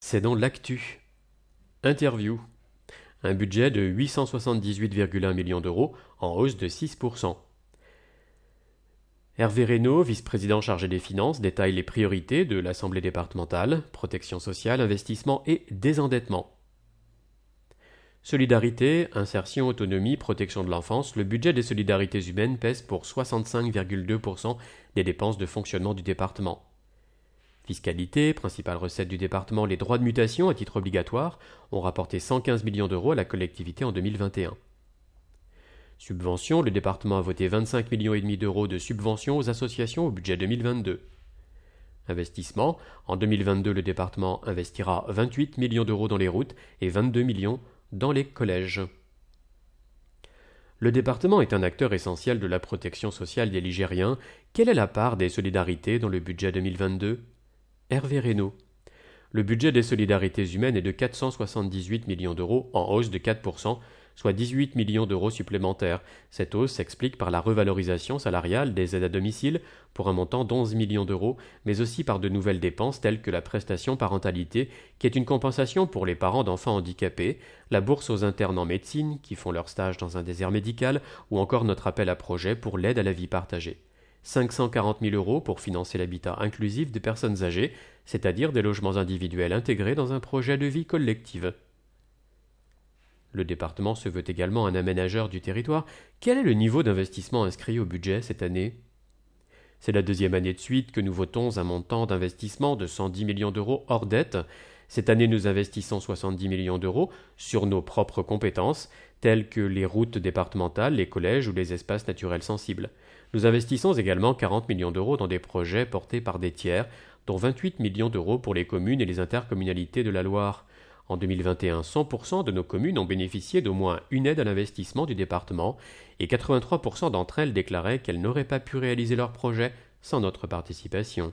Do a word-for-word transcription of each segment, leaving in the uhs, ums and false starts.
C'est dans l'actu. Interview. Un budget de huit cent soixante-dix-huit virgule un millions d'euros, en hausse de six pour cent. Hervé Reynaud, vice-président chargé des finances, détaille les priorités de l'Assemblée départementale, protection sociale, investissement et désendettement. Solidarité, insertion, autonomie, protection de l'enfance, le budget des solidarités humaines pèse pour soixante-cinq virgule deux pour cent des dépenses de fonctionnement du département. Fiscalité, principale recette du département, les droits de mutation à titre obligatoire ont rapporté cent quinze millions d'euros à la collectivité en deux mille vingt et un. Subventions, le département a voté vingt-cinq millions et demi d'euros de subventions aux associations au budget deux mille vingt-deux. Investissement, en deux mille vingt-deux, le département investira vingt-huit millions d'euros dans les routes et vingt-deux millions dans les collèges. Le département est un acteur essentiel de la protection sociale des Ligériens. Quelle est la part des solidarités dans le budget deux mille vingt-deux ? Hervé Reynaud. Le budget des solidarités humaines est de quatre cent soixante-dix-huit millions d'euros, en hausse de quatre pour cent, soit dix-huit millions d'euros supplémentaires. Cette hausse s'explique par la revalorisation salariale des aides à domicile pour un montant d'onze millions d'euros, mais aussi par de nouvelles dépenses telles que la prestation parentalité, qui est une compensation pour les parents d'enfants handicapés, la bourse aux internes en médecine qui font leur stage dans un désert médical, ou encore notre appel à projet pour l'aide à la vie partagée. cinq cent quarante mille euros pour financer l'habitat inclusif des personnes âgées, c'est-à-dire des logements individuels intégrés dans un projet de vie collective. Le département se veut également un aménageur du territoire. Quel est le niveau d'investissement inscrit au budget cette année ? C'est la deuxième année de suite que nous votons un montant d'investissement de cent dix millions d'euros hors dette. Cette année, nous investissons soixante-dix millions d'euros sur nos propres compétences, telles que les routes départementales, les collèges ou les espaces naturels sensibles. Nous investissons également quarante millions d'euros dans des projets portés par des tiers, dont vingt-huit millions d'euros pour les communes et les intercommunalités de la Loire. En deux mille vingt et un, cent pour cent de nos communes ont bénéficié d'au moins une aide à l'investissement du département et quatre-vingt-trois pour cent d'entre elles déclaraient qu'elles n'auraient pas pu réaliser leurs projets sans notre participation.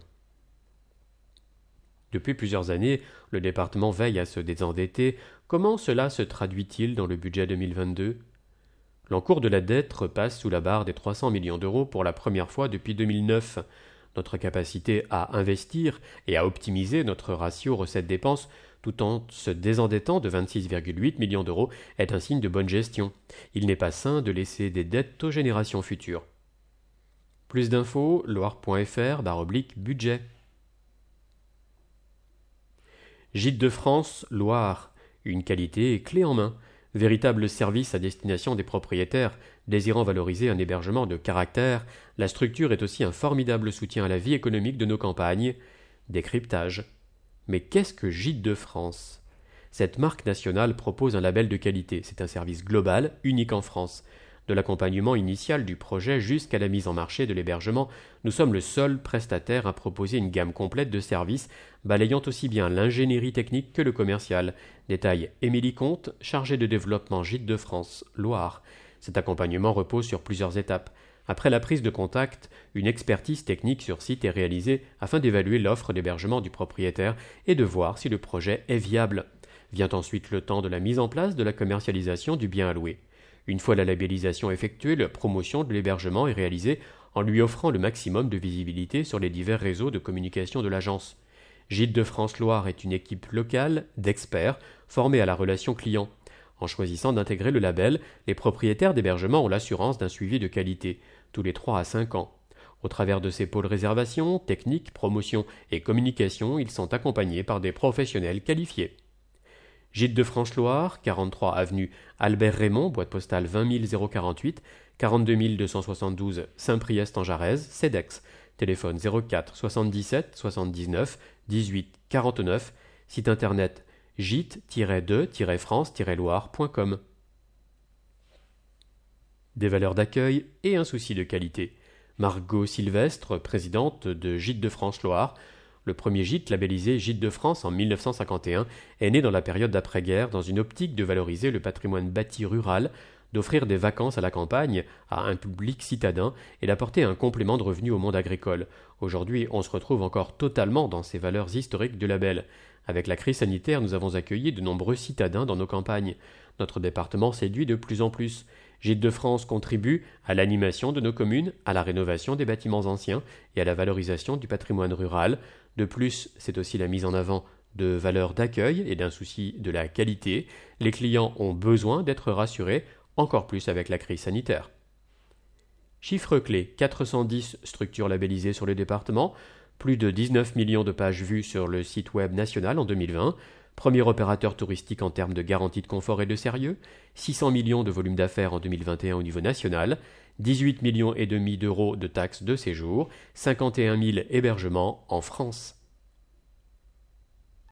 Depuis plusieurs années, le département veille à se désendetter. Comment cela se traduit-il dans le budget deux mille vingt-deux ? L'encours de la dette repasse sous la barre des trois cents millions d'euros pour la première fois depuis deux mille neuf. Notre capacité à investir et à optimiser notre ratio recettes-dépenses tout en se désendettant de vingt-six virgule huit millions d'euros est un signe de bonne gestion. Il n'est pas sain de laisser des dettes aux générations futures. Plus d'infos, loire point f r barre oblique budget. Gîtes de France, Loire. Une qualité clé en main. Véritable service à destination des propriétaires désirant valoriser un hébergement de caractère, la structure est aussi un formidable soutien à la vie économique de nos campagnes. Décryptage. Mais qu'est-ce que Gîtes de France ? Cette marque nationale propose un label de qualité. C'est un service global, unique en France. De l'accompagnement initial du projet jusqu'à la mise en marché de l'hébergement, nous sommes le seul prestataire à proposer une gamme complète de services, balayant aussi bien l'ingénierie technique que le commercial. Détaille Émilie Comte, chargée de développement Gîtes de France, Loire. Cet accompagnement repose sur plusieurs étapes. Après la prise de contact, une expertise technique sur site est réalisée afin d'évaluer l'offre d'hébergement du propriétaire et de voir si le projet est viable. Vient ensuite le temps de la mise en place de la commercialisation du bien alloué. Une fois la labellisation effectuée, la promotion de l'hébergement est réalisée en lui offrant le maximum de visibilité sur les divers réseaux de communication de l'agence. Gîtes de France Loire est une équipe locale d'experts formés à la relation client. En choisissant d'intégrer le label, les propriétaires d'hébergement ont l'assurance d'un suivi de qualité, tous les trois à cinq ans. Au travers de ces pôles réservation, technique, promotion et communication, ils sont accompagnés par des professionnels qualifiés. Gîtes de France Loire, quarante-trois avenue Albert Raymond, boîte postale vingt mille quarante-huit, quarante-deux mille deux cent soixante-douze Saint-Priest-en-Jarez, CEDEX, téléphone zéro quatre soixante-dix-sept soixante-dix-neuf dix-huit quarante-neuf, site internet gîte tiret de tiret france tiret loire point com. Des valeurs d'accueil et un souci de qualité. Margot Sylvestre, présidente de Gîtes de France Loire. Le premier gîte labellisé Gîtes de France en mille neuf cent cinquante et un est né dans la période d'après-guerre dans une optique de valoriser le patrimoine bâti rural, d'offrir des vacances à la campagne à un public citadin et d'apporter un complément de revenus au monde agricole. Aujourd'hui, on se retrouve encore totalement dans ces valeurs historiques du label. Avec la crise sanitaire, nous avons accueilli de nombreux citadins dans nos campagnes. Notre département séduit de plus en plus. Gîtes de France contribue à l'animation de nos communes, à la rénovation des bâtiments anciens et à la valorisation du patrimoine rural. De plus, c'est aussi la mise en avant de valeur d'accueil et d'un souci de la qualité, les clients ont besoin d'être rassurés, encore plus avec la crise sanitaire. Chiffre clé, quatre cent dix structures labellisées sur le département, plus de dix-neuf millions de pages vues sur le site web national en deux mille vingt, premier opérateur touristique en termes de garantie de confort et de sérieux, six cents millions de volume d'affaires en deux mille vingt et un au niveau national, dix-huit millions et demi d'euros de taxes de séjour, cinquante et un mille hébergements en France.